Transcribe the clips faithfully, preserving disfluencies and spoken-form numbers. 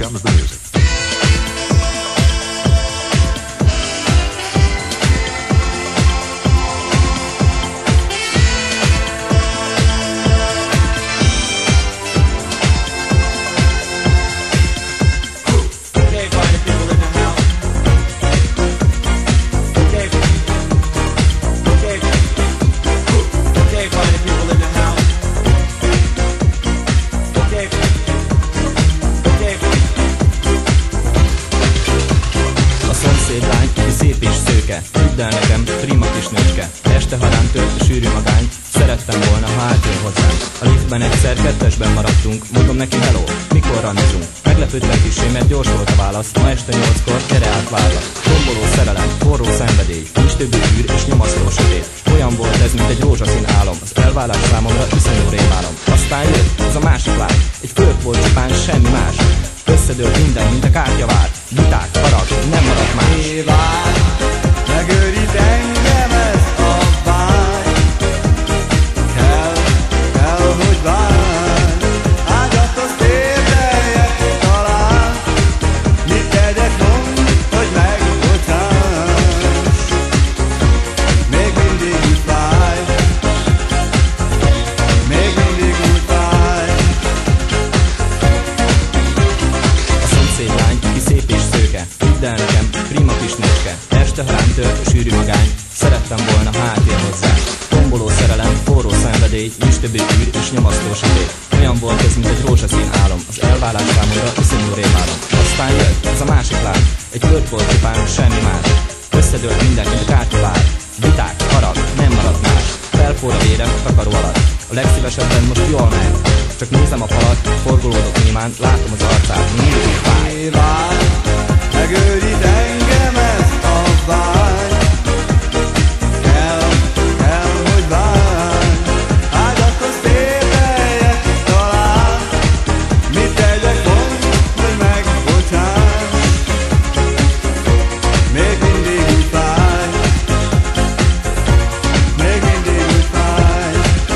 sound of the music. Szép és szőke, hidd el nekem, prima kis nőcske. Este, ha rám tört a sűrű magány, szerettem volna, ha átjön hozzám. A liftben egyszer kettesben maradtunk, mondom neki hello, mikor randizunk. Meglepődtem kissé, mert gyors volt a válasz, ma este nyolckor gyere át várlak. Tomboló szerelem, forró szenvedély, nincs többi űr és nyomasztó sötét. Olyan volt ez, mint egy rózsaszín álom, az elválás számomra iszonyú rémálom. Aztán jött az a másik lány, egy föld volt csupán, semmi más. Összedőlt minden, mint a kártyavár. Viták, harag, nem maradt más. Évágy, megőrít engem ez a vágy. Kell, kell, hogy várj. Ágyat érdeljek talán. Mit tegyek, mondd, hogy megbocsáss. Még mindig úgy fáj. Még mindig úgy fáj. A szomszéd lány, ki szép és szőke, hidd el nekem, prima kis nőcske. Este, ha rám tört a sűrű magány, szerettem volna, ha átjön hozzá. Tomboló szerelem, forró szenvedély, nincs többi űr és nyomasztó sötét. Olyan volt ez, mint egy rózsaszín álom, az elválás számomra iszonyú rémálom. Aztán jött az a másik lány, egy föld volt csupán, semmi más. Összedőlt minden, mint a kártyavár. Viták, harag, nem maradt más. Felforr a vérem takaró alatt, a legszívesebben most jól megy. Csak nézem a falat, forgolódok némán, látom az arcát, mindig fáj. Évágy, megőrít engem ez a vágy. Kell, kell, hogy várj. Ágyathoz érdeljek talán. Mit tegyek, mondd, hogy megbocsáss. Még mindig úgy fáj. Még mindig úgy fáj.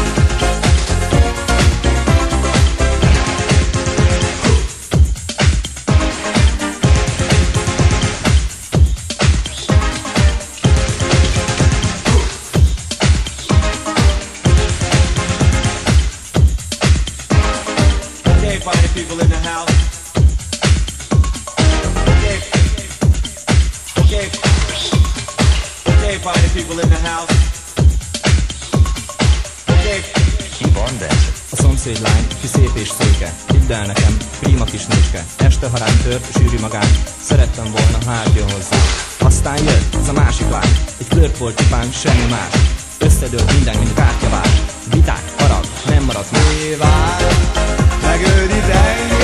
Okay, party people in the house. Okay. Okay. Okay, party people in the house. Okay. Keep on dancing. A szomszéd lány, ki szép és szőke, hidd el nekem, prima kis nőcske. Este, ha rám tört a sűrű magány, szerettem volna, ha átjön hozzá. Aztán jött az a másik lány, egy flört volt csupán, semmi más. Összedőlt minden, mint kártyavás. Viták, harag, nem maradt más. Évágy, megőrít engem